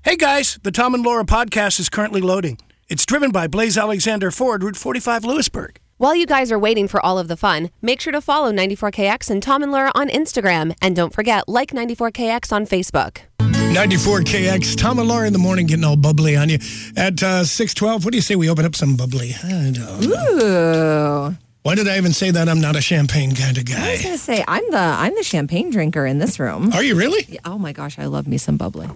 Hey guys, the Tom and Laura podcast is currently loading. It's driven by Blaze Alexander Ford, Route 45, Lewisburg. While you guys are waiting for all of the fun, make sure to follow 94KX and Tom and Laura on Instagram. And don't forget, like 94KX on Facebook. 94KX, Tom and Laura in the morning getting all bubbly on you. At 6:12, what do you say we open up some bubbly? I don't know. Ooh. Why did I even say that? I'm not a champagne kind of I guy. was going to say, I'm the champagne drinker in this room. Are you really? Yeah, oh my gosh, I love me some bubbly.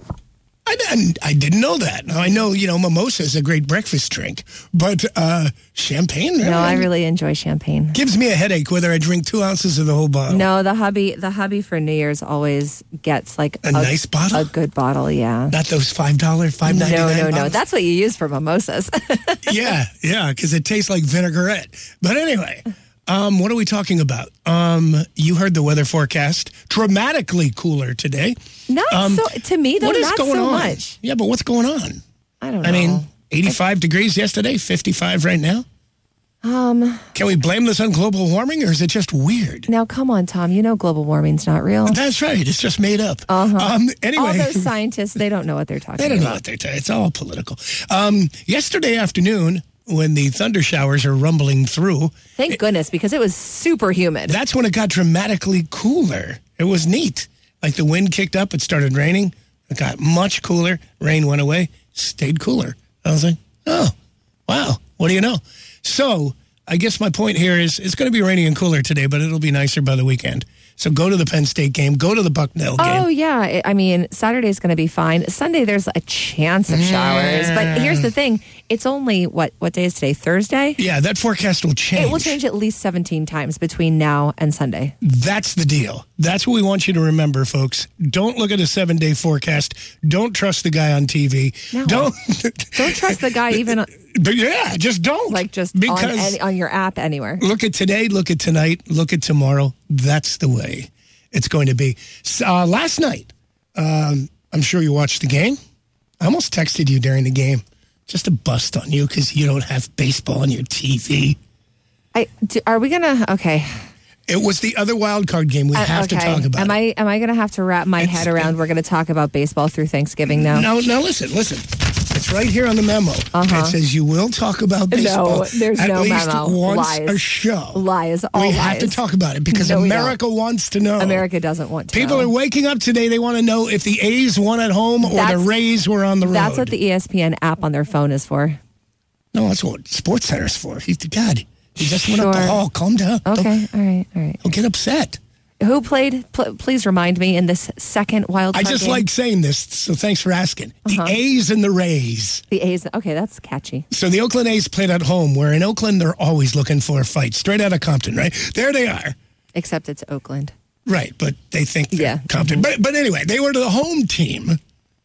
I didn't know that. Now, I know, mimosa is a great breakfast drink, but champagne? Really? No, I really enjoy champagne. Gives me a headache whether I drink 2 ounces of the whole bottle. No, the hubby for New Year's always gets like a nice bottle? A good bottle, yeah. Not those $5, $5.99 No. That's what you use for mimosas. Yeah, because it tastes like vinaigrette. But anyway, what are we talking about? You heard the weather forecast. Dramatically cooler today. To me, though, what is not going so on? much. Yeah, but what's going on? I don't know. I mean, 85 degrees yesterday, 55 right now. Can we blame this on global warming, or is it just weird? Now, come on, Tom. You know global warming's not real. That's right. It's just made up. Anyway, all those scientists, they don't know what they're talking about. They don't know what they're talking about. It's all political. Yesterday afternoon, when the thunder showers are rumbling through. Thank goodness, because it was super humid. That's when it got dramatically cooler. It was neat. Like the wind kicked up, it started raining. It got much cooler. Rain went away, stayed cooler. I was like, oh, wow, what do you know? So I guess my point here is it's going to be rainy and cooler today, but it'll be nicer by the weekend. So go to the Penn State game. Go to the Bucknell game. Oh, yeah. I mean, Saturday's going to be fine. Sunday, there's a chance of showers. But here's the thing. It's only, what day is today? Thursday? Yeah, that forecast will change. It will change at least 17 times between now and Sunday. That's the deal. That's what we want you to remember, folks. Don't look at a 7-day forecast. Don't trust the guy on TV. No. Don't trust the guy even... But yeah, just don't. Like just on your app anywhere. Look at today, look at tonight, look at tomorrow. That's the way it's going to be. Last night, I'm sure you watched the game. I almost texted you during the game just to bust on you because you don't have baseball on your TV. Are we going to... Okay. It was the other wild card game. We have to talk about it. Am I going to have to wrap my head around we're going to talk about baseball through Thanksgiving now? No, listen. It's right here on the memo. It says you will talk about baseball. No, there's no memo. At least once Lies. a show. Lies. All we lies. have to talk about it because America wants to know. America doesn't want to People know. are waking up today. They want to know if the A's won at home or the Rays were on the road. That's what the ESPN app on their phone is for. No, that's what SportsCenter's for. God, he just went up the hall. Calm down. Okay, all right. Don't get upset. Who played, please remind me, in this second wild card I just game? like saying this, so thanks for asking. The A's and the Rays. The A's, okay, that's catchy. So the Oakland A's played at home, where in Oakland, they're always looking for a fight. Straight out of Compton, right? There they are. Except it's Oakland. Right, but they think they're Compton. But anyway, they were the home team,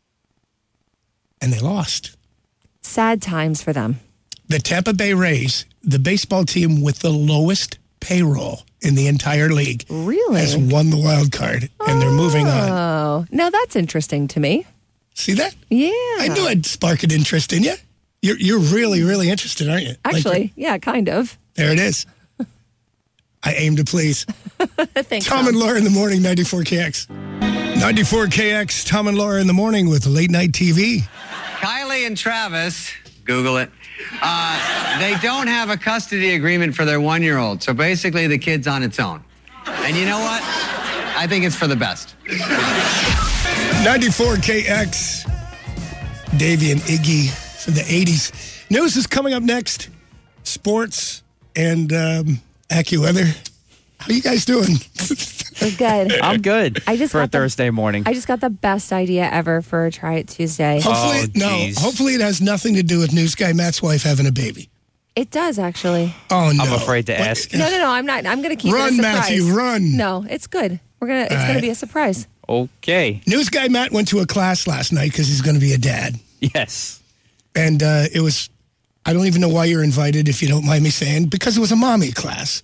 and they lost. Sad times for them. The Tampa Bay Rays, the baseball team with the lowest payroll in the entire league, really has won the wild card, and they're moving on. Oh, now that's interesting to me. See that? Yeah. I knew I'd spark an interest in you. You're really, really interested, aren't you? Actually, yeah, kind of. There it is. I aim to please. Thanks, Tom and Laura in the morning, 94KX. 94KX, Tom and Laura in the morning with Late Night TV. Kylie and Travis, Google it. They don't have a custody agreement for their 1-year-old. So basically the kid's on its own. And you know what? I think it's for the best. 94KX. Davey and Iggy from the 80s. News is coming up next. Sports and AccuWeather. How you guys doing? We're good. I'm good for a Thursday morning. I just got the best idea ever for a Try It Tuesday. Hopefully it has nothing to do with News Guy Matt's wife having a baby. It does, actually. Oh, no. I'm afraid to ask. No, I'm not. I'm going to keep it a Run, surprise. Matthew, run. No, it's good. It's going to be a surprise. Okay. News Guy Matt went to a class last night because he's going to be a dad. Yes. And it was, I don't even know why you're invited, if you don't mind me saying, because it was a mommy class.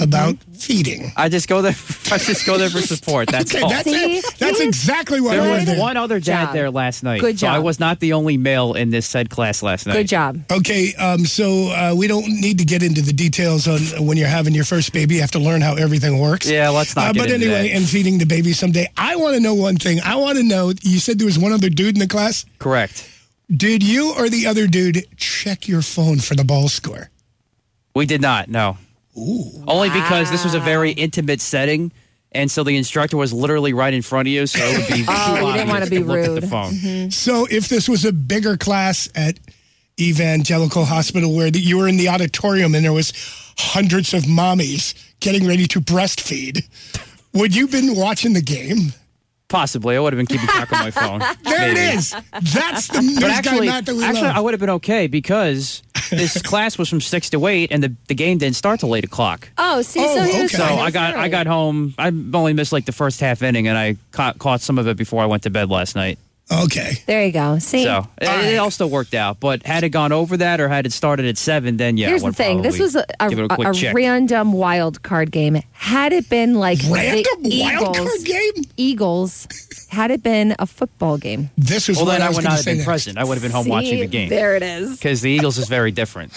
about feeding. I just go there. I just go there for support. That's Okay, all. that's See? it. That's exactly what There I was was there. one other dad job. there last night. Good So I job. was not the only male in this said class last night. Good job. Okay, so we don't need to get into the details on when you're having your first baby. You have to learn how everything works. Yeah, let's not get But into anyway, that. and feeding the baby someday. I want to know one thing. I want to know, you said there was one other dude in the class. Correct. Did you or the other dude check your phone for the ball score? We did not. No. Only because this was a very intimate setting, and so the instructor was literally right in front of you, so it would be too you didn't wanna obvious be to look at rude. the phone. So if this was a bigger class at Evangelical Hospital where you were in the auditorium and there was hundreds of mommies getting ready to breastfeed, would you been watching the game? Possibly, I would have been keeping track of my phone. There Maybe. it is. That's the But news actually, guy Matt that we I love. would have been okay because this class was from 6 to 8, and the game didn't start till 8 o'clock. Oh, see, Oh, so he was okay. So fine. I got home. I only missed like the first half inning, and I caught some of it before I went to bed last night. Okay. There you go. See, So it all still worked out. But had it gone over that, or had it started at 7, then yeah. here's I the would thing. This was probably give it a quick check. random wild card game. Had it been like Random the wild card game? Eagles, had it been a football game. This was Well, what then I was would gonna not have say been next. present. I would have been home watching the game. There it is. Because the Eagles is very different.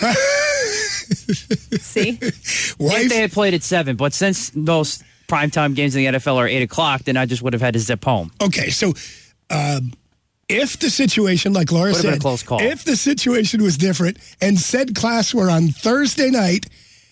See, If Wife, they had played at 7, but since those primetime games in the NFL are 8 o'clock, then I just would have had to zip home. okay, so if the situation, like Laura Would've been said, a close call. if the situation was different and said class were on Thursday night,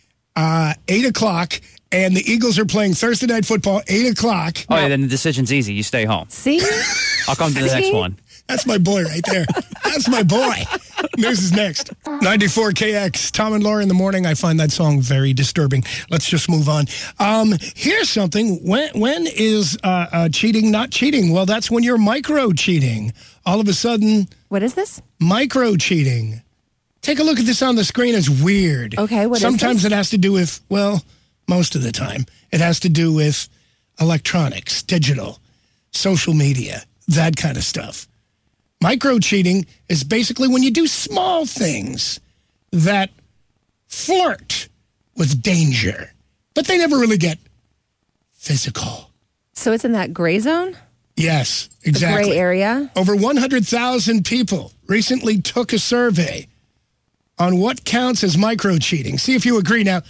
8 o'clock, and the Eagles are playing Thursday night football, 8 o'clock, Oh, yeah, then the decision's easy. You stay home. see, I'll come to the next See? one. that's my boy right there. That's my boy. News is next. 94KX, Tom and Laura in the morning. I find that song very disturbing. Let's just move on. Here's something. When is cheating not cheating? Well, that's when you're micro cheating. All of a sudden, what is this? micro cheating. Take a look at this on the screen. It's weird. Okay, what is Sometimes this? it has to do with, well, most of the time, it has to do with electronics, digital, social media, that kind of stuff. Micro cheating is basically when you do small things that flirt with danger, but they never really get physical. So it's in that gray zone, Yes, the exactly. gray area. Over 100,000 people recently took a survey on what counts as micro cheating. See if you agree. Now,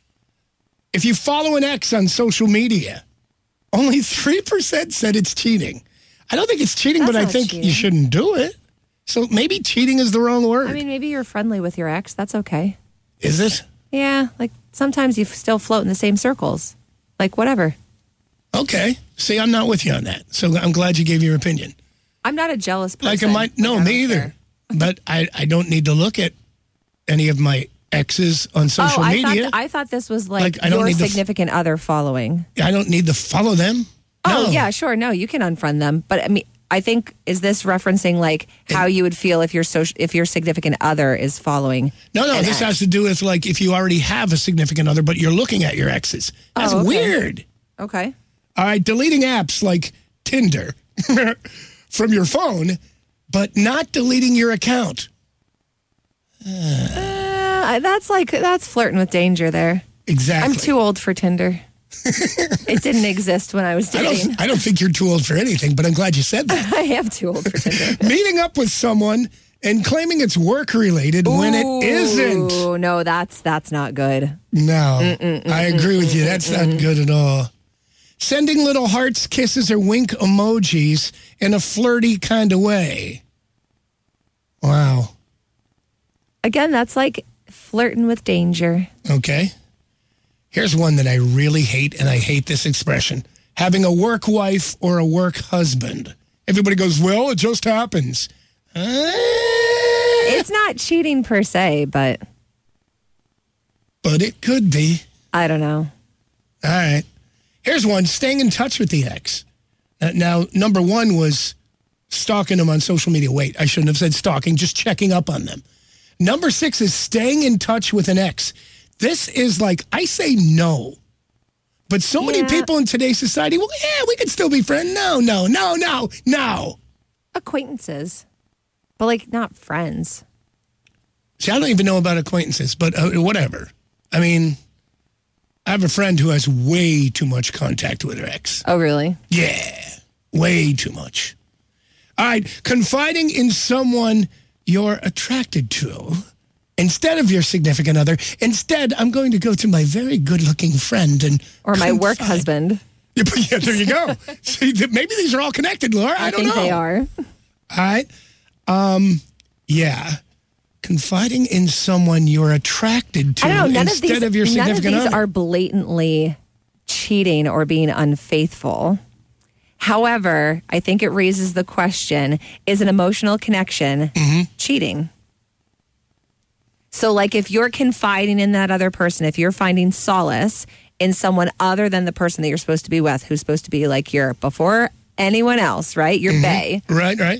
if you follow an ex on social media, only 3% said it's cheating. I don't think it's cheating, That's but I not think cheating. you shouldn't do it. So maybe cheating is the wrong word. I mean, maybe you're friendly with your ex. That's okay. Is it? Yeah, like sometimes you still float in the same circles. Like whatever. Okay. See, I'm not with you on that. So I'm glad you gave your opinion. I'm not a jealous person. Like, no, Like, I don't me either. care. But I don't need to look at any of my exes on social media. I thought this was like, Like, I don't your need to significant other following. I don't need to follow them. Oh, No. yeah, sure. No, you can unfriend them. But I mean, I think, is this referencing like how you would feel if your significant other is following? No, an this ex? has to do with like if you already have a significant other, but you're looking at your exes. That's Oh, okay. weird. Okay. All right, deleting apps like Tinder from your phone, but not deleting your account. That's flirting with danger there. Exactly. I'm too old for Tinder. It didn't exist when I was dating. I don't think you're too old for anything, but I'm glad you said that. I am too old for Tinder. Meeting up with someone and claiming it's work related when it isn't. Oh no, that's not good. No, I agree with you. That's not good at all. Sending little hearts, kisses, or wink emojis in a flirty kind of way. Wow. Again, that's like flirting with danger. Okay. Here's one that I really hate, and I hate this expression. Having a work wife or a work husband. Everybody goes, well, it just happens. It's not cheating per se, but But it could be. I don't know. All right. Here's one, staying in touch with the ex. Now, number one was stalking them on social media. Wait, I shouldn't have said stalking, just checking up on them. Number 6 is staying in touch with an ex. This is like, I say no. But so many Yeah. people in today's society, well, yeah, we could still be friends. No. Acquaintances, but like not friends. See, I don't even know about acquaintances, but whatever. I mean, I have a friend who has way too much contact with her ex. Oh, really? Yeah, way too much. All right, confiding in someone you're attracted to instead of your significant other. Instead, I'm going to go to my very good-looking friend and Or my work husband. Yeah, there you go. See, maybe these are all connected, Laura. I don't know. I think they are. All right. Yeah. Confiding in someone you're attracted to I don't know. instead of your significant none of these other. are blatantly cheating or being unfaithful. However, I think it raises the question, is an emotional connection cheating? So, like, if you're confiding in that other person, if you're finding solace in someone other than the person that you're supposed to be with, who's supposed to be like your before anyone else, right? Your bae. Right.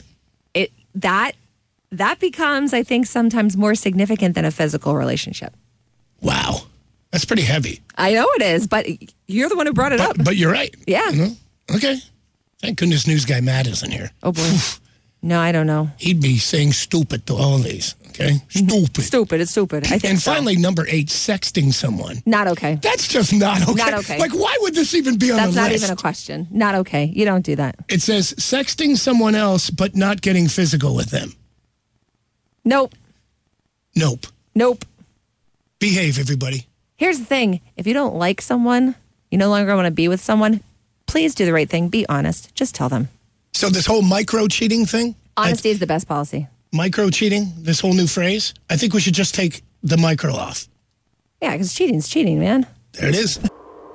That becomes, I think, sometimes more significant than a physical relationship. Wow. That's pretty heavy. I know it is, but you're the one who brought it up. But you're right. Yeah. Okay. Thank goodness news guy Matt isn't here. Oh, boy. No, I don't know. He'd be saying stupid to all these. Okay? Stupid. Stupid. It's stupid. I think And so. finally, number 8, sexting someone. Not okay. That's just not okay. Not okay. Like, why would this even be on That's the not list? even a question. Not okay. You don't do that. It says sexting someone else but not getting physical with them. Nope. Nope. Behave, everybody. Here's the thing. If you don't like someone, you no longer want to be with someone, please do the right thing. Be honest. Just tell them. So this whole micro-cheating thing? Honesty is the best policy. Micro-cheating, this whole new phrase? I think we should just take the micro off. Yeah, because cheating's cheating, man. There it is.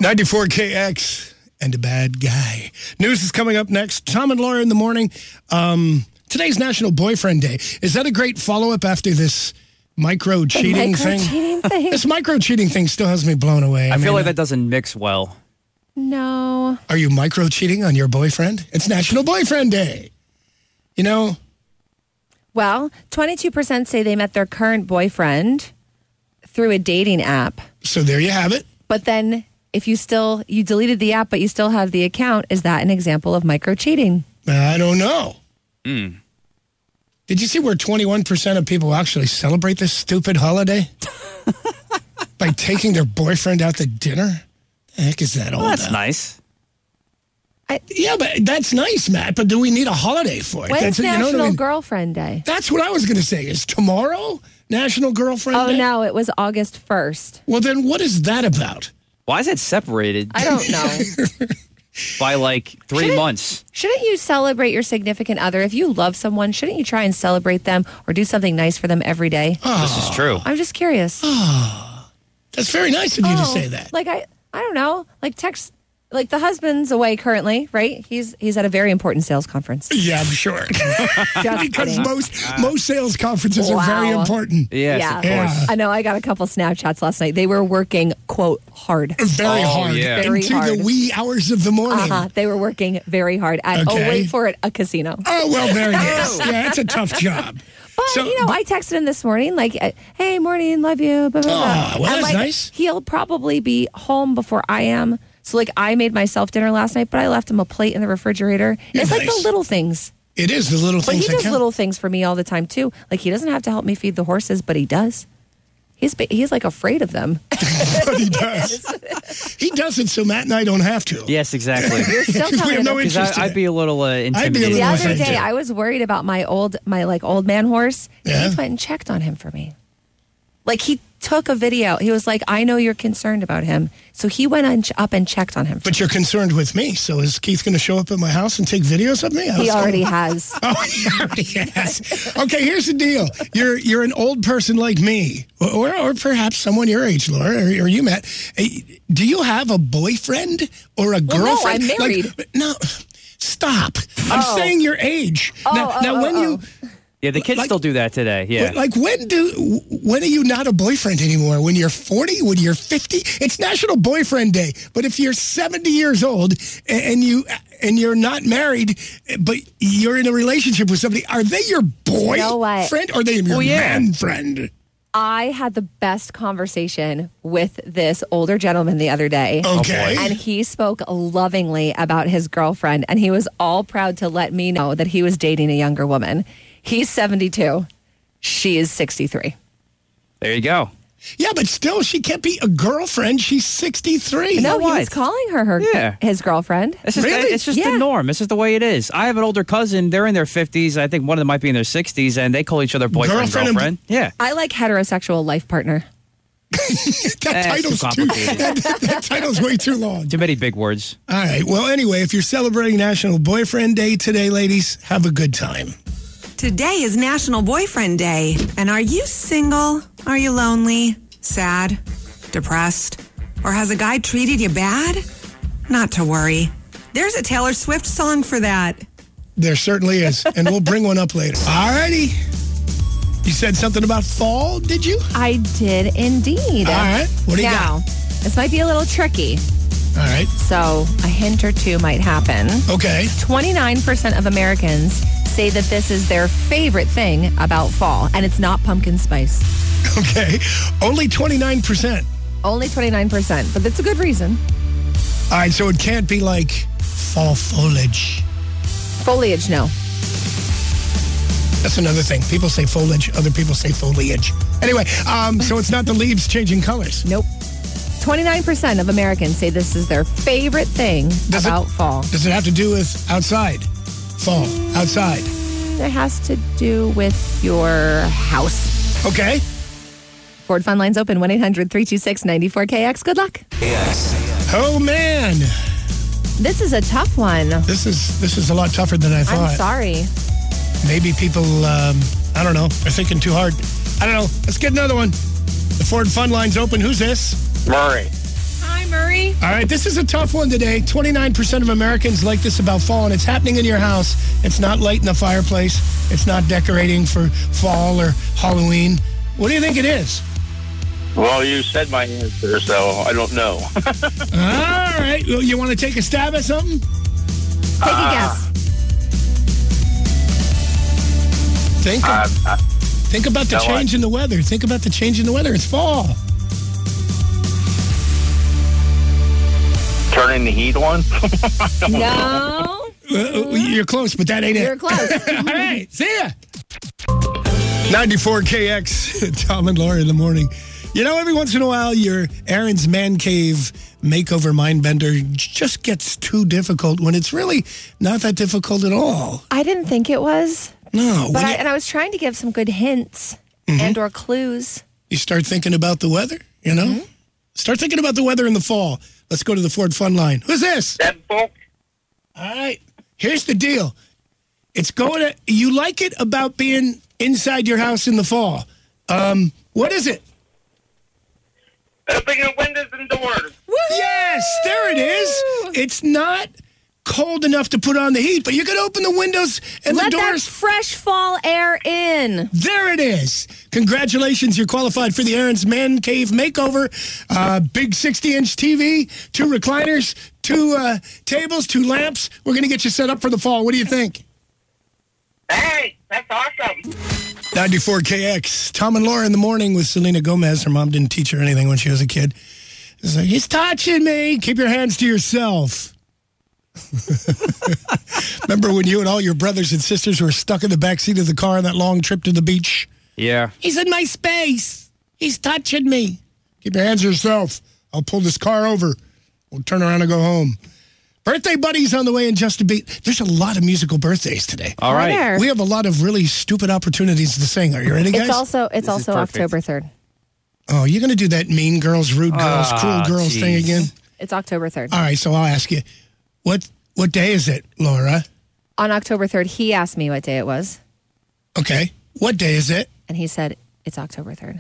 94KX and a bad guy. News is coming up next. Tom and Laura in the morning. Today's National Boyfriend Day. Is that a great follow-up after this micro-cheating thing? Micro-cheating thing? This micro-cheating thing still has me blown away. I feel like that doesn't mix well. No. Are you micro-cheating on your boyfriend? It's National Boyfriend Day. You know? Well, 22% say they met their current boyfriend through a dating app. So there you have it. But then if you deleted the app, but you still have the account, is that an example of micro-cheating? I don't know. Did you see where 21% of people actually celebrate this stupid holiday? By taking their boyfriend out to dinner? The heck is that all Well, that's about? nice. Yeah, but that's nice, Matt. But do we need a holiday for it? When's That's, National Girlfriend Day? That's what I was going to say. Is tomorrow National Girlfriend Day? Oh, no, it was August 1st. Well, then what is that about? Why is it separated I don't know. by like 3 months? Shouldn't you celebrate your significant other? If you love someone, shouldn't you try and celebrate them or do something nice for them every day? This is true. I'm just curious. That's very nice of you to say that. Like, I don't know. Like, text. Like, the husband's away currently, right? He's at a very important sales conference. Yeah, I'm sure. Just Because kidding. most sales conferences are very Wow. important. Yes, Yeah. of course. I know. I got a couple Snapchats last night. They were working, quote, hard. Very Oh, hard. yeah. Very Into hard. the wee hours of the morning. They were working very hard at, Okay. wait for it, a casino. Oh, well, there it is. Yeah, it's a tough job. But, I texted him this morning, like, hey, morning, love you, blah, blah, blah. Oh, well, And, that's like, nice. He'll probably be home before I am. So, like, I made myself dinner last night, but I left him a plate in the refrigerator. It's like the Nice. little things. It is the little But things he that does count. little things for me all the time, too. Like, he doesn't have to help me feed the horses, but he does. He's like, afraid of them. But he does. He does it so Matt and I don't have to. Yes, exactly. You're still We telling have no him. Because interest in I'd it. be a little intimidated. little The other afraid day, to. I was worried about my old man horse. Yeah. He went and checked on him for me. Like, he took a video. He was like, I know you're concerned about him. So he went up and checked on him. But you're concerned with me. So is Keith going to show up at my house and take videos of me? He already has. Oh, he already has. Okay, here's the deal. You're an old person like me, or perhaps someone your age, Laura, or you, Matt. Hey, do you have a boyfriend or a Well, no, girlfriend? I'm married. Like, no, stop. I'm saying your age. Now, when you... Yeah, the kids Like- still do that today. Yeah. Like when are you not a boyfriend anymore? When you're 40? When you're 50? It's National Boyfriend Day. But if you're 70 years old and you're not married, but you're in a relationship with somebody, are they your boy You know what? friend or are they your man friend? I had the best conversation with this older gentleman the other day. Okay. And he spoke lovingly about his girlfriend, and he was all proud to let me know that he was dating a younger woman. He's 72. She is 63. There you go. Yeah, but still, she can't be a girlfriend. She's 63. No, he what? was calling her his girlfriend. It's just, Really? it's just Yeah. the norm. This is the way it is. I have an older cousin. They're in their 50s. I think one of them might be in their 60s, and they call each other boyfriend, Girlfriend and- girlfriend. Yeah. I like heterosexual life partner. That It's title's too complicated. that title's way too long. Too many big words. All right. Well, anyway, if you're celebrating National Boyfriend Day today, ladies, have a good time. Today is National Boyfriend Day. And are you single? Are you lonely? Sad? Depressed? Or has a guy treated you bad? Not to worry. There's a Taylor Swift song for that. There certainly is, and we'll bring one up later. All righty. You said something about fall, did you? I did indeed. All right. What do you Now, this might be a little tricky, got? All right. so a hint or two might happen. Okay. 29% of Americans say that this is their favorite thing about fall, and it's not pumpkin spice. Okay. Only 29%. Only 29%, but that's a good reason. All right, so it can't be like fall foliage. Foliage, no. That's another thing. People say foliage, other people say foliage. Anyway, so it's not the leaves changing colors. Nope. 29% of Americans say this is their favorite thing about fall. Does it have to do with outside? Fall, outside. It has to do with your house. Okay. Ford Fun Line's open, 1-800-326-94KX. Good luck. Oh, man. This is a tough one. This is a lot tougher than I thought. I'm sorry. Maybe people, I don't know, are thinking too hard. I don't know. Let's get another one. The Ford Fun Line's open. Who's this? Murray. Hi, Murray. All right, this is a tough one today. 29% of Americans like this about fall, and it's happening in your house. It's not lighting the fireplace. It's not decorating for fall or Halloween. What do you think it is? Well, you said my answer, so I don't know. All right. Well, you want to take a stab at something? Take a guess. Think about the change in the weather. Think about the change in the weather. It's fall. Turning the heat on? No. You're close, but that ain't You're it. close. All right. See ya. 94 KX, Tom and Laura in the morning. You know, every once in a while, your Aaron's Man Cave makeover mind bender just gets too difficult when it's really not that difficult at all. I didn't think it was. No. But When I was trying to give some good hints and or clues. you start thinking about the weather, you know? Start thinking about the weather in the fall. Let's go to the Ford Fun Line. Who's this? That book? All right. Here's the deal. It's going to, you like it about being inside your house in the fall. What is it? Open your windows and doors. Yes, there it is. It's not cold enough to put on the heat, but you can open the windows and Let the that doors. fresh fall air in. There it is. Congratulations, you're qualified for the Aaron's Man Cave makeover. Big 60-inch TV, 2 recliners, 2 tables, 2 lamps. We're going to get you set up for the fall. What do you think? Hey, that's awesome. 94 KX. Tom and Laura in the morning with Selena Gomez. Her mom didn't teach her anything when she was a kid. It's like, he's touching me. Keep your hands to yourself. Remember when you and all your brothers and sisters were stuck in the backseat of the car on that long trip to the beach? Yeah. He's in my space. He's touching me. Keep your hands to yourself. I'll pull this car over. We'll turn around and go home. Birthday buddies on the way in just a beat. There's a lot of musical birthdays today. All right. There. We have a lot of really stupid opportunities to sing. Are you ready, guys? It's also perfect. October 3rd. Oh, you're going to do that mean girls, rude girls, cruel girls thing geez. again? It's October 3rd. All right, so I'll ask you, what day is it, Laura? On October 3rd, he asked me what day it was, Okay, what day is it? and he said, it's October 3rd.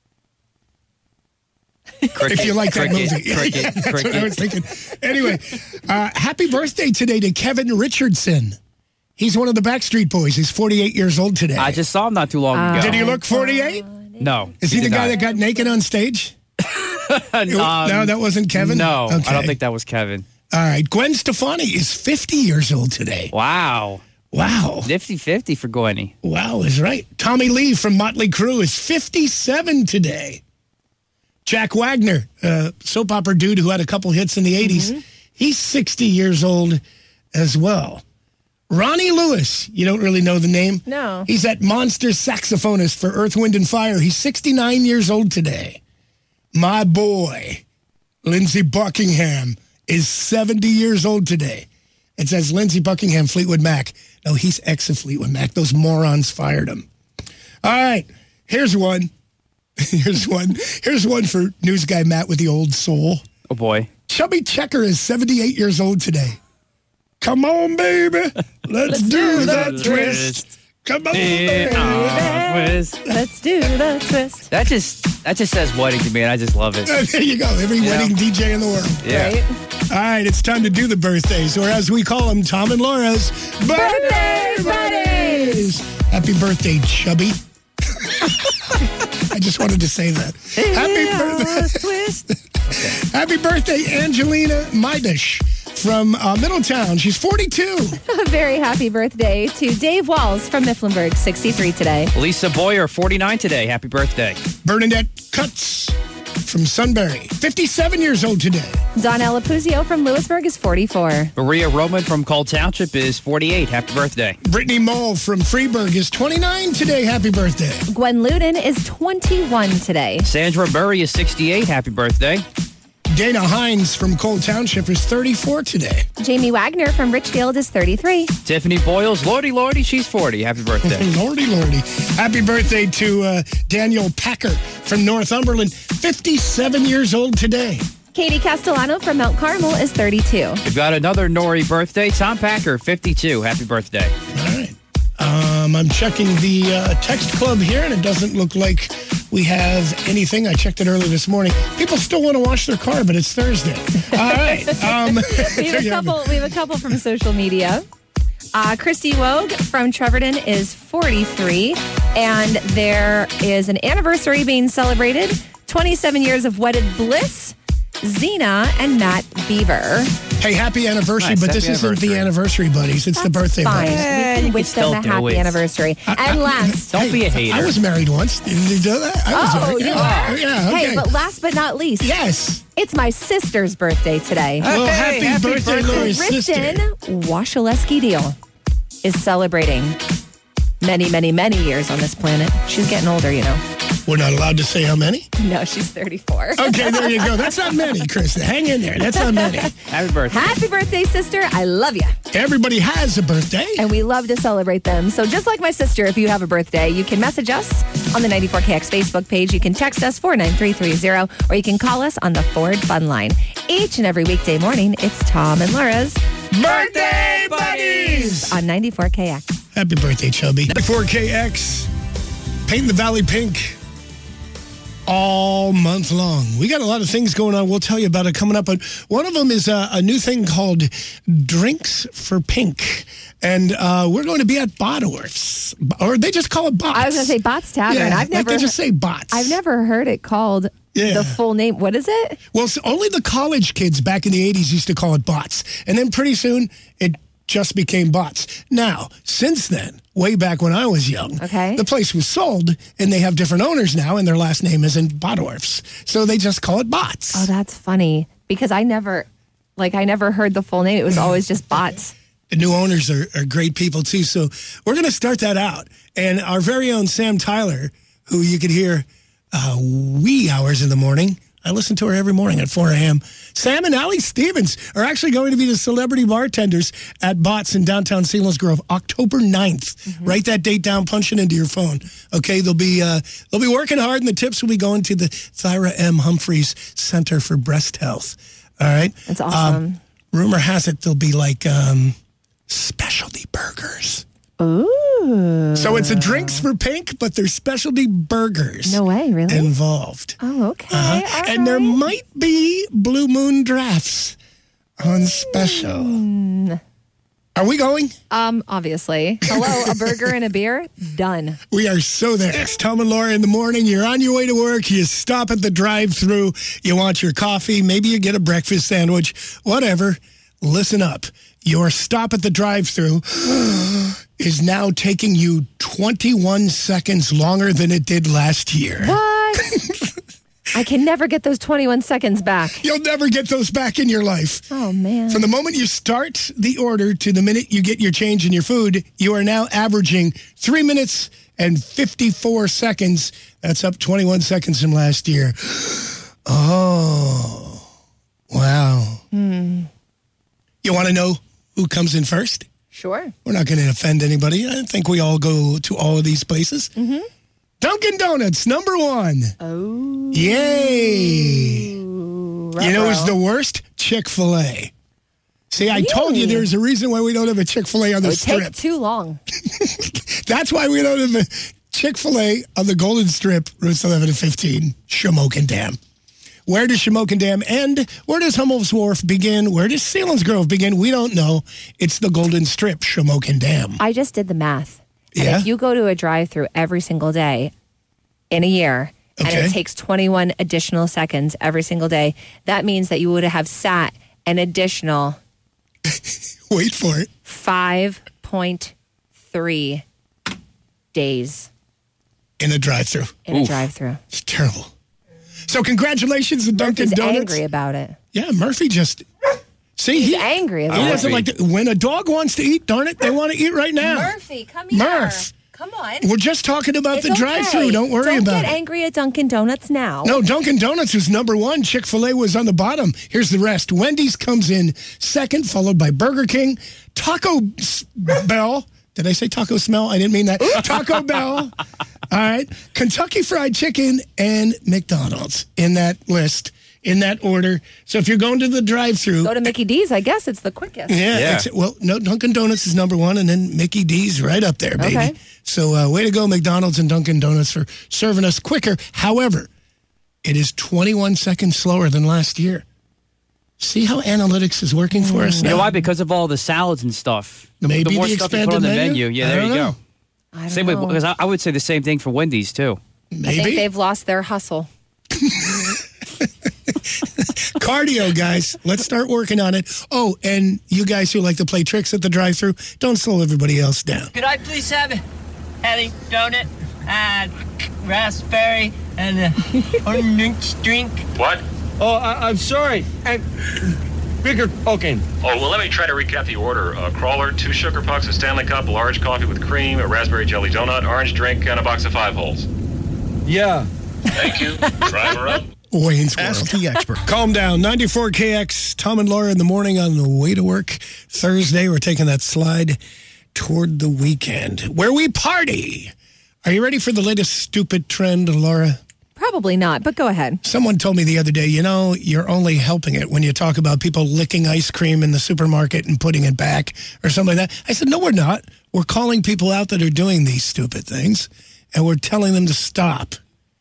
If you like that cricket, movie. cricket, That's what I was cricket. thinking. Anyway, happy birthday today to Kevin Richardson. He's one of the Backstreet Boys. He's 48 years old today. I just saw him not too long ago. Did he look 48? No. Is he the did guy not. that got naked on stage? No, that wasn't Kevin? No, I Okay. don't think that was Kevin. All right, Gwen Stefani is 50 years old today. Wow. Wow. 50-50 for Gwenny. Wow is right. Tommy Lee from Motley Crue is 57 today. Jack Wagner, soap opera dude who had a couple hits in the 80s, he's 60 years old as well. Ronnie Lewis. You don't really know the name? No. He's that monster saxophonist for Earth, Wind, and Fire. He's 69 years old today. My boy, Lindsey Buckingham, is 70 years old today. It says Lindsey Buckingham, Fleetwood Mac. No, he's ex of Fleetwood Mac. Those morons fired him. All right, here's one. Here's one for news guy Matt with the old soul. Oh, boy. Chubby Checker is 78 years old today. Come on, baby. Let's do that twist. Come on, baby. Let's do the twist. That just says wedding to me, and I just love it. There you go. Every wedding DJ in the world. Yeah. Right? All right, it's time to do the birthdays, or as we call them, Tom and Laura's birthday buddies. Happy birthday, Chubby. I just wanted to say that. Happy birthday, Angelina Midish from Middletown. She's 42. A very happy birthday to Dave Walls from Mifflinburg, 63 today. Lisa Boyer, 49 today. Happy birthday. Bernadette Cutts from Sunbury, 57 years old today. Donnella Puzio from Lewisburg is 44. Maria Roman from Cole Township is 48. Happy birthday. Brittany Moll from Freeburg is 29 today. Happy birthday. Gwen Luden is 21 today. Sandra Murray is 68. Happy birthday. Dana Hines from Cole Township is 34 today. Jamie Wagner from Richfield is 33. Tiffany Boyles, Lordy, she's 40. Happy birthday. Lordy. Happy birthday to Daniel Packer from Northumberland, 57 years old today. Katie Castellano from Mount Carmel is 32. We've got another Nori birthday. Tom Packer, 52. Happy birthday. All right. I'm checking the text club here, and it doesn't look like we have anything. I checked it early this morning. People still want to wash their car, but it's Thursday. All right. We have a couple from social media. Christy Wogue from Trevorton is 43, and there is an anniversary being celebrated. 27 years of wedded bliss. Zena and Matt Beaver. Hey, happy anniversary, Nice, but this happy isn't the anniversary buddies. It's the birthday Fine. buddies. We can wish them a still do happy it. anniversary. And last, Don't be a hater. I was married once. Did you do that? I was married. you Yeah, were? yeah, okay. Hey, but last but not least, Yes. it's my sister's birthday today. Well, Hey, happy birthday, Lori's sister. Kristen Washaleski Deal is celebrating many, many, many years on this planet. She's getting older, you know. We're not allowed to say how many? No, she's 34. Okay, there you go. That's not many, Chris. Hang in there. That's not many. Happy birthday. Happy birthday, sister. I love you. Everybody has a birthday. And we love to celebrate them. So just like my sister, if you have a birthday, you can message us on the 94KX Facebook page. You can text us 49330, or you can call us on the Ford Fun Line. Each and every weekday morning, it's Tom and Laura's Birthday buddies! on 94KX. Happy birthday, Chubby. 4KX, painting the Valley pink all month long. We got a lot of things going on. We'll tell you about it coming up. But one of them is a new thing called Drinks for Pink. And we're going to be at Bottorff's. Or they just call it Bots. I was going to say Bots Tavern. Yeah, they just say Bots. I've never heard it called Yeah. the full name. What is it? Well, only the college kids back in the 80s used to call it Bots. And then pretty soon, it just became Bots. Now, since then, way back when I was young, Okay. the place was sold, and they have different owners now, and their last name isn't Bottorff's. So they just call it Bots. Oh, that's funny. Because I never heard the full name. It was always just Bots. The new owners are great people, too. So we're going to start that out. And our very own Sam Tyler, who you could hear wee hours in the morning. I listen to her every morning at 4 a.m. Sam and Allie Stevens are actually going to be the celebrity bartenders at Bots in downtown Selinsgrove, October 9th. Mm-hmm. Write that date down, punch it into your phone. Okay, they'll be working hard, and the tips will be going to the Thyra M. Humphreys Center for Breast Health. All right? That's awesome. Rumor has it there'll be like specialty burgers. Ooh. So it's a Drinks for Pink, but there's specialty burgers. No way, really? Involved. Oh, okay. All And there right. might be Blue Moon drafts on special. Are we going? Obviously. Hello, a burger and a beer? Done. We are so there. It's Tom and Laura in the morning. You're on your way to work. You stop at the drive-thru. You want your coffee. Maybe you get a breakfast sandwich. Whatever. Listen up. Your stop at the drive-thru is now taking you 21 seconds longer than it did last year. What? I can never get those 21 seconds back. You'll never get those back in your life. Oh, man. From the moment you start the order to the minute you get your change in your food, you are now averaging 3 minutes and 54 seconds. That's up 21 seconds from last year. Oh, wow. You want to know who comes in first? Sure. We're not going to offend anybody. I think we all go to all of these places. Mm-hmm. Dunkin' Donuts, number 1. Oh. Yay. Ruh-roh. You know who's the worst? Chick-fil-A. See, I told you there's a reason why we don't have a Chick-fil-A on the strip. It would take too long. That's why we don't have a Chick-fil-A on the Golden Strip, routes 11 to 15, Shamokin Dam. Where does Shamokin Dam end? Where does Hummel's Wharf begin? Where does Selinsgrove begin? We don't know. It's the Golden Strip, Shamokin Dam. I just did the math. And Yeah? if you go to a drive-thru every single day in a year, and Okay. it takes 21 additional seconds every single day, that means that you would have sat an additional Wait for it. 5.3 days In a drive-thru. in a drive-thru. It's terrible. So congratulations to Dunkin' He's Donuts. angry about it. Yeah, Murphy just... See, He's angry He about it. doesn't like to, when a dog wants to eat, darn it, they want to eat right now. Murphy, come here. Murph. Come on. We're just talking about It's the drive-thru. okay. Don't worry about Don't it. get angry at Dunkin' Donuts now. No, Dunkin' Donuts was number 1. Chick-fil-A was on the bottom. Here's the rest. Wendy's comes in second, followed by Burger King. Taco Bell. Did I say taco smell? I didn't mean that. Taco Bell. All right. Kentucky Fried Chicken and McDonald's in that list, in that order. So if you're going to the drive-thru. Go to Mickey D's. I guess it's the quickest. Yeah. Well, no, Dunkin' Donuts is number 1, and then Mickey D's right up there, baby. Okay. So way to go, McDonald's and Dunkin' Donuts, for serving us quicker. However, it is 21 seconds slower than last year. See how analytics is working for us You now? know why? Because of all the salads and stuff. Maybe the more the stuff you put on the expanded menu. menu? Yeah, I there don't you know. go. I don't Same way, know. because I would say the same thing for Wendy's, too. I think Maybe. they've lost their hustle. Cardio, guys. Let's start working on it. Oh, and you guys who like to play tricks at the drive-thru, don't slow everybody else down. Could I please have a donut, raspberry, and an orange drink? What? Oh, I'm sorry. And bigger. Okay. Oh, well, let me try to recap the order. A crawler, 2 sugar pucks, a Stanley Cup, a large coffee with cream, a raspberry jelly donut, orange drink, and a box of 5 holes. Yeah. Thank you. Driver up. Wayne's World. Ask the expert. Calm down. 94 KX, Tom and Laura in the morning on the way to work. Thursday, we're taking that slide toward the weekend where we party. Are you ready for the latest stupid trend, Laura? Probably not, but go ahead. Someone told me the other day, you know, you're only helping it when you talk about people licking ice cream in the supermarket and putting it back or something like that. I said, no, we're not. We're calling people out that are doing these stupid things, and we're telling them to stop.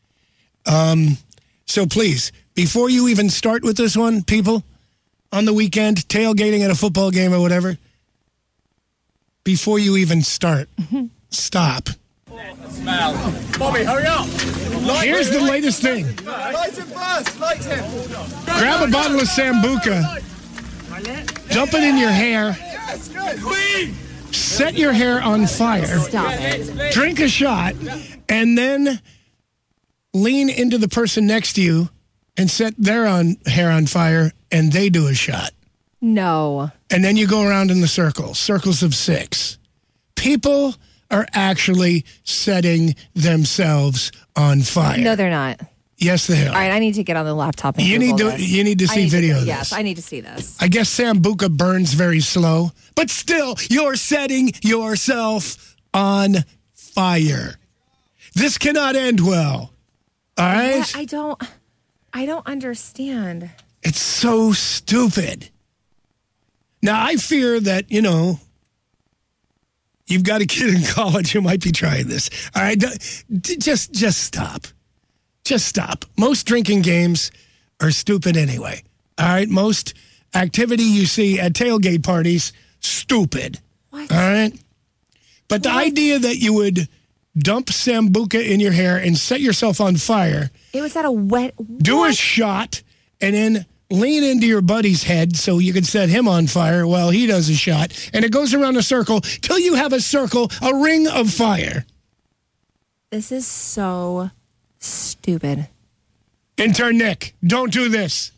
So please, before you even start with this one, people, on the weekend, tailgating at a football game or whatever, before you even start, stop. Bobby, hurry up. Here's the latest thing. Light him first. Light him. Grab a bottle of Sambuca, dump it in your hair, Yes, good. Queen. set your hair on fire, Stop it. drink a shot, and then lean into the person next to you and set their hair on fire, and they do a shot. No. And then you go around in the circles of 6. People are actually setting themselves on fire. No, they're not. Yes, they are. All right, I need to get on the laptop and You Google need to- this. you need to I see video of Yes, this. I need to see this. I guess Sambuca burns very slow, but still, you're setting yourself on fire. This cannot end well. All right? What? I don't understand. It's so stupid. Now, I fear that, you know, you've got a kid in college who might be trying this. All right? Just stop. Just stop. Most drinking games are stupid anyway. All right? Most activity you see at tailgate parties, stupid. What? All right? But the idea that you would dump Sambuca in your hair and set yourself on fire, It was at a wet. do a what? shot, and then lean into your buddy's head so you can set him on fire while he does a shot, and it goes around a circle till you have a circle, a ring of fire. This is so stupid. Intern Nick, don't do this.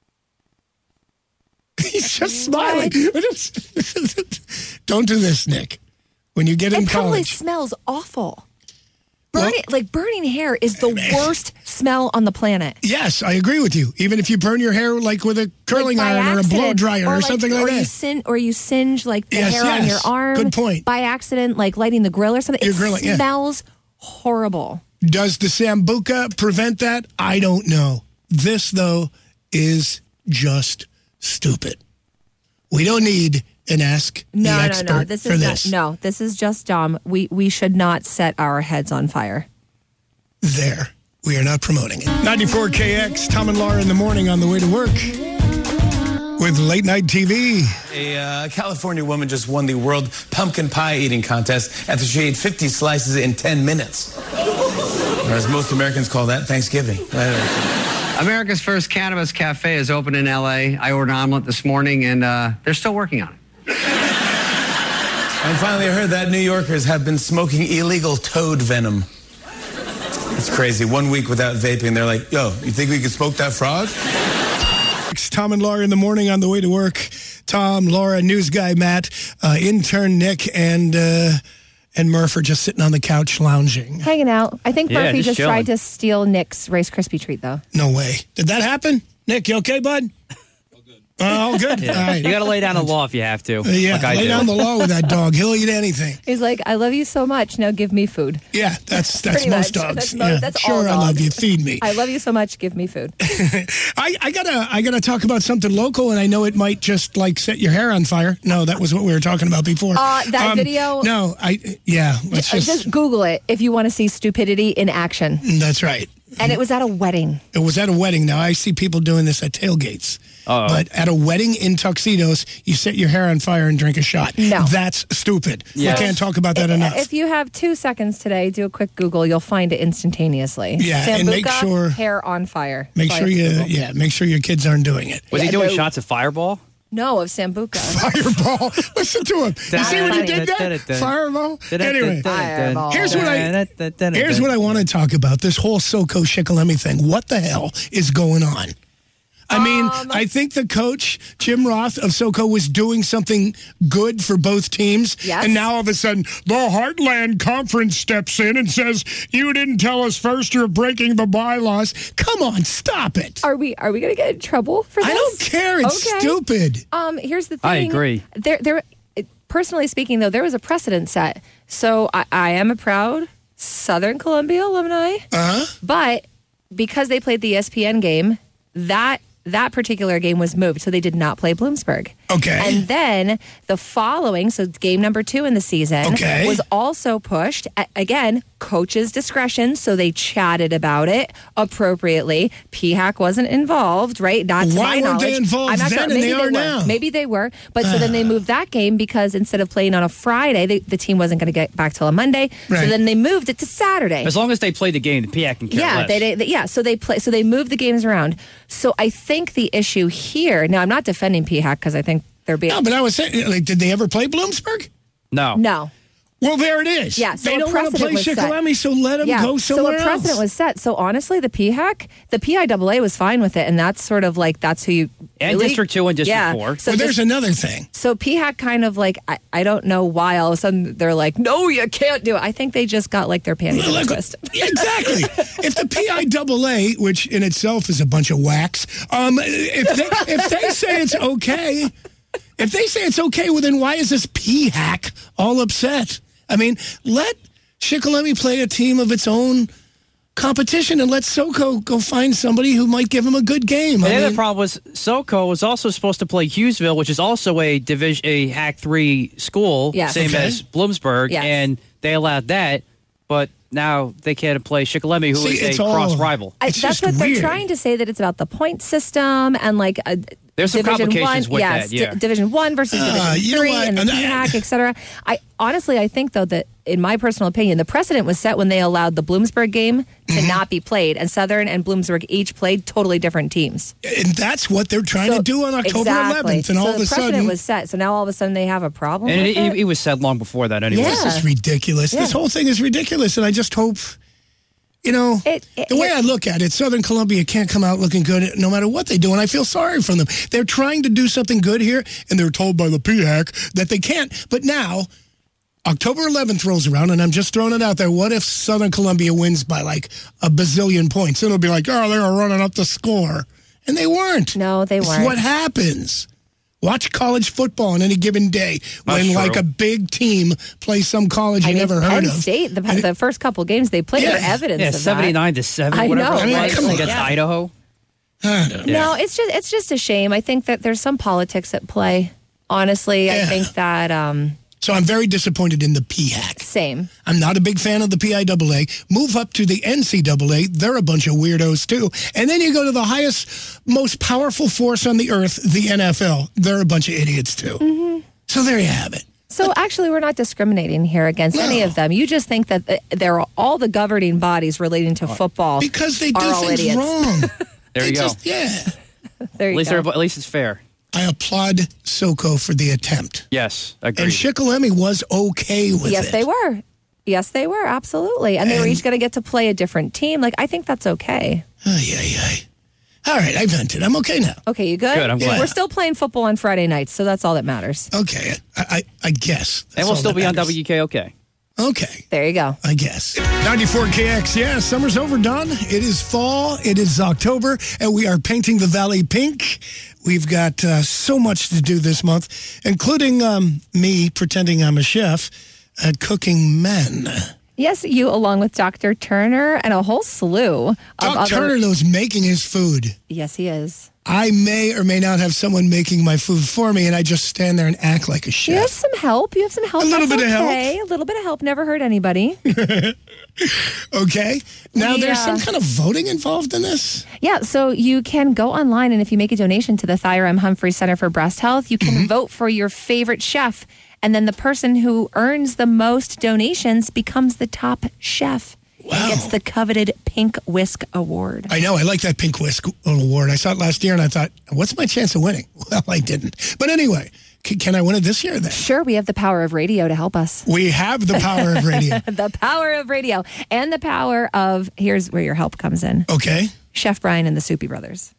He's just smiling. Don't do this, Nick. When you get in It probably college. smells awful. Burning hair is the worst smell on the planet. Yes, I agree with you. Even if you burn your hair like with a curling iron or a blow dryer or something like that. You singe like the hair on your arm. Good point. By accident, like lighting the grill or something. You're grilling, yeah. Smells horrible. Does the Sambuca prevent that? I don't know. This, though, is just stupid. We don't need an Ask the Expert This for is this. this is just dumb. We should not set our heads on fire. There. We are not promoting it. 94KX, Tom and Laura in the morning on the way to work with Late Night TV. A California woman just won the World Pumpkin Pie Eating Contest after she ate 50 slices in 10 minutes. Or as most Americans call that, Thanksgiving. America's first cannabis cafe is open in L.A. I ordered an omelet this morning, and they're still working on it. And finally, I heard that New Yorkers have been smoking illegal toad venom. It's crazy. 1 week without vaping, they're like, yo, you think we could smoke that frog? It's Tom and Laura in the morning on the way to work. Tom, Laura, news guy Matt, intern Nick, and Murph are just sitting on the couch lounging. Hanging out. I think Murphy just chilling. tried to steal Nick's Rice Krispie treat, though. No way. Did that happen? Nick, you okay, bud? All good. Yeah. All right. You got to lay down the law if you have to. Yeah, like I lay do. down the law with that dog. He'll eat anything. He's like, I love you so much. Now give me food. Yeah, that's Pretty most much. dogs. That's sure, all I love dogs. you. Feed me. I love you so much. Give me food. I gotta talk about something local, and I know it might just like set your hair on fire. No, that was what we were talking about before. That video. No, let's Just Google it if you want to see stupidity in action. That's right. And it was at a wedding. It was at a wedding. Now, I see people doing this at tailgates. But at a wedding in tuxedos, you set your hair on fire and drink a shot. No. That's stupid. Yes. We can't talk about that enough. If you have 2 seconds today, do a quick Google. You'll find it instantaneously. Yeah, and make Sambuca, sure- hair on fire. Make That's sure all have to you, Google. make sure your kids aren't doing it. Was he doing shots of Fireball? No, of Sambuca. Fireball. Listen to him. You see when he did that? Fireball. Anyway, Fireball. here's what I want to talk about. This whole SoCo Shikellamy thing. What the hell is going on? I mean, I think the coach, Jim Roth of SoCo, was doing something good for both teams. Yes. And now all of a sudden, the Heartland Conference steps in and says, you didn't tell us first you're breaking the bylaws. Come on, stop it. Are we going to get in trouble for this? I don't care. It's stupid. Here's the thing. I agree. Personally speaking, though, there was a precedent set. So I am a proud Southern Columbia alumni. But because they played the ESPN game, that particular game was moved, so they did not play Bloomsburg. Okay. And then the following, so game number 2 in the season, was also pushed. Again, coach's discretion, so they chatted about it appropriately. PHAC wasn't involved, right? Not to Why my weren't knowledge. they involved I'm not then sure. and Maybe they are were. now? Maybe they were. But so then they moved that game because instead of playing on a Friday, the team wasn't going to get back till a Monday. So Right. then they moved it to Saturday. As long as they play the game, the PIAC can care less. So they moved the games around. So I think the issue here. Now I'm not defending PHAC because I think they're being. No, but I was saying, like, did they ever play Bloomsburg? No. No. Well, there it is. Yeah, so they a don't want to precedent play was set. Shikellamy, so let them go somewhere So a precedent else. was set. So honestly, the PIAA was fine with it, and that's sort of like that's who you. And District 2 and District 4. So Well, there's another thing. So PHAC kind of like I don't know why all of a sudden they're like, no, you can't do it. I think they just got like their panties in a twist. Yeah, exactly. If the PIAA, which in itself is a bunch of wax, if they say it's okay, well, then why is this PHAC all upset? I mean, let Shikellamy play a team of its own competition and let SoCo go find somebody who might give him a good game. And the other problem was SoCo was also supposed to play Hughesville, which is also a HAC 3 school, same as Bloomsburg, and they allowed that, but now they can't play Shikellamy, who is a cross rival. That's what they're trying to say, that it's about the point system and like there's some Division complications 1, with that, yeah. Division 1 versus Division 3 and the PHAC, et cetera. I think, though, that in my personal opinion, the precedent was set when they allowed the Bloomsburg game to not be played, and Southern and Bloomsburg each played totally different teams. And that's what they're trying to do on October 11th. And all of a the precedent sudden was set, so now all of a sudden they have a problem And with it? it was said long before that anyway. Yeah. This is ridiculous. Yeah. This whole thing is ridiculous, and I just hope You know, the way I look at it, Southern Columbia can't come out looking good no matter what they do, and I feel sorry for them. They're trying to do something good here, and they're told by the PHAC that they can't. But now, October 11th rolls around, and I'm just throwing it out there. What if Southern Columbia wins by like a bazillion points? It'll be like, oh, they were running up the score. And they weren't. No, they weren't. It's what happens. Watch college football on any given day when like a big team plays some college you never heard Penn of. State, the first couple games they played are evidence of 79-7, I whatever know. it was against Idaho. I don't know. No, it's just a shame. I think that there's some politics at play. Honestly, I think that... So I'm very disappointed in the PHAC. Same. I'm not a big fan of the PIAA. Move up to the NCAA. They're a bunch of weirdos, too. And then you go to the highest, most powerful force on the earth, the NFL. They're a bunch of idiots, too. Mm-hmm. So there you have it. So actually, we're not discriminating here against any of them. You just think that they're all the governing bodies relating to football because they do things idiots. wrong. There you go. There you go. At least it's fair. I applaud SoCo for the attempt. Yes, agreed. And Shikellamy was okay with it. Yes, they were. Yes, they were. Absolutely. And they were each going to get to play a different team. Like, I think that's okay. All right, I vented. I'm okay now. Okay, you good? Good, I'm glad. We're still playing football on Friday nights, so that's all that matters. Okay, I guess. And we'll still be on WKOK. Okay. There you go. I guess. 94KX, yeah, summer's overdone. It is fall, it is October, and we are painting the valley pink. We've got so much to do this month, including me pretending I'm a chef at Cooking Men. Yes, you along with Dr. Turner and a whole slew of Dr. Turner knows making his food. Yes, he is. I may or may not have someone making my food for me, and I just stand there and act like a chef. You have some help. You have some help. A little bit of help. A little bit of help never hurt anybody. Okay. Now, there's some kind of voting involved in this? Yeah, so you can go online, and if you make a donation to the Thyra M. Humphreys Center for Breast Health, you can vote for your favorite chef, and then the person who earns the most donations becomes the top chef. Wow. And gets the coveted Pink Whisk Award. I know. I like that Pink Whisk Award. I saw it last year, and I thought, what's my chance of winning? Well, I didn't. But anyway, can I win it this year then? Sure. We have the power of radio to help us. We have the power of radio. The power of radio. And the power of, here's where your help comes in. Okay. Chef Brian and the Soupy Brothers.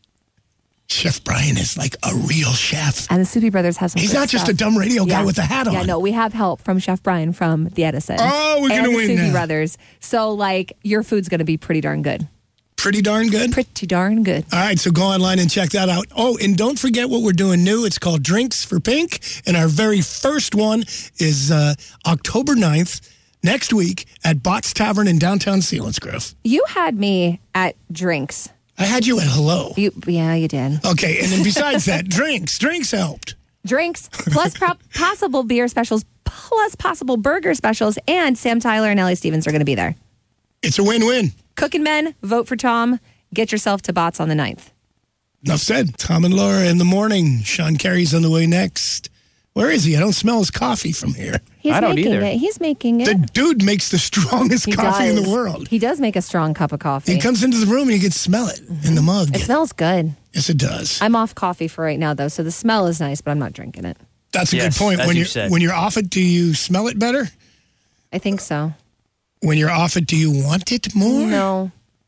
Chef Brian is like a real chef. And the Soupy Brothers have some He's good not just stuff. a dumb radio guy with a hat on. Yeah, no, we have help from Chef Brian from the Edison. Oh, we're going to win the Soupy now. Brothers. So, like, your food's going to be pretty darn good. Pretty darn good? Pretty darn good. All right, so go online and check that out. Oh, and don't forget what we're doing new. It's called Drinks for Pink. And our very first one is October 9th, next week, at Bott's Tavern in downtown Selinsgrove. You had me at drinks. I had you at hello. Yeah, you did. Okay, and then besides that, drinks helped. Drinks, plus possible beer specials, plus possible burger specials, and Sam Tyler and Ellie Stevens are going to be there. It's a win-win. Cooking Men, vote for Tom. Get yourself to Bott's on the 9th. Enough said. Tom and Laura in the morning. Sean Carey's on the way next. Where is he? I don't smell his coffee from here. I don't either. He's making it. The dude makes the strongest coffee in the world. He does make a strong cup of coffee. He comes into the room and you can smell it in the mug. It smells good. Yes, it does. I'm off coffee for right now, though, so the smell is nice, but I'm not drinking it. That's a good point. When you're off it, do you smell it better? I think so. When you're off it, do you want it more? No.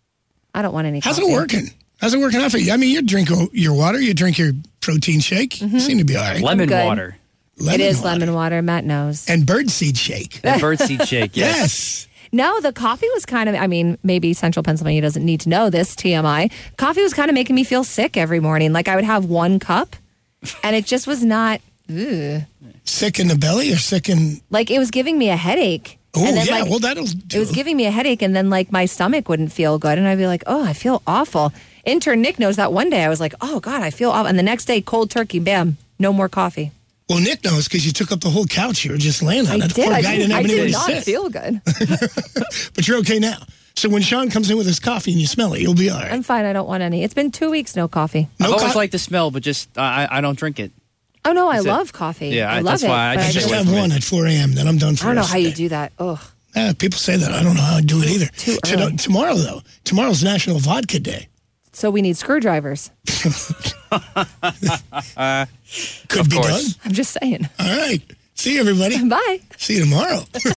I don't want any coffee. How's it working? How's it working out for you? I mean, you drink your water, you drink your protein shake. You seem to be all right. Lemon water. It is lemon water. Matt knows. And birdseed shake. And birdseed shake, yes. No, the coffee was kind of, I mean, maybe Central Pennsylvania doesn't need to know this, TMI. Coffee was kind of making me feel sick every morning. Like I would have one cup and it just was not. Ugh. Sick in the belly or sick in. Like it was giving me a headache. Oh, yeah. Well, that'll do. It was giving me a headache and then like my stomach wouldn't feel good. And I'd be like, oh, I feel awful. Intern Nick knows that one day I was like, oh, God, I feel awful. And the next day, cold turkey, bam, no more coffee. Well, Nick knows because you took up the whole couch. You were just laying on it. I did. I did not sit. feel good. But you're okay now. So when Sean comes in with his coffee and you smell it, you'll be all right. I'm fine. I don't want any. It's been 2 weeks, no coffee. I've always liked the smell, but just I don't drink it. Oh, no, I love coffee. Yeah, I love that's why I just have one at 4 a.m., then I'm done for I don't know the rest how of you the day. do that. Ugh. People say that. I don't know how I do it either. Too early. Tomorrow, though. Tomorrow's National Vodka Day. So we need screwdrivers. Could be done. I'm just saying. All right. See you, everybody. Bye. See you tomorrow.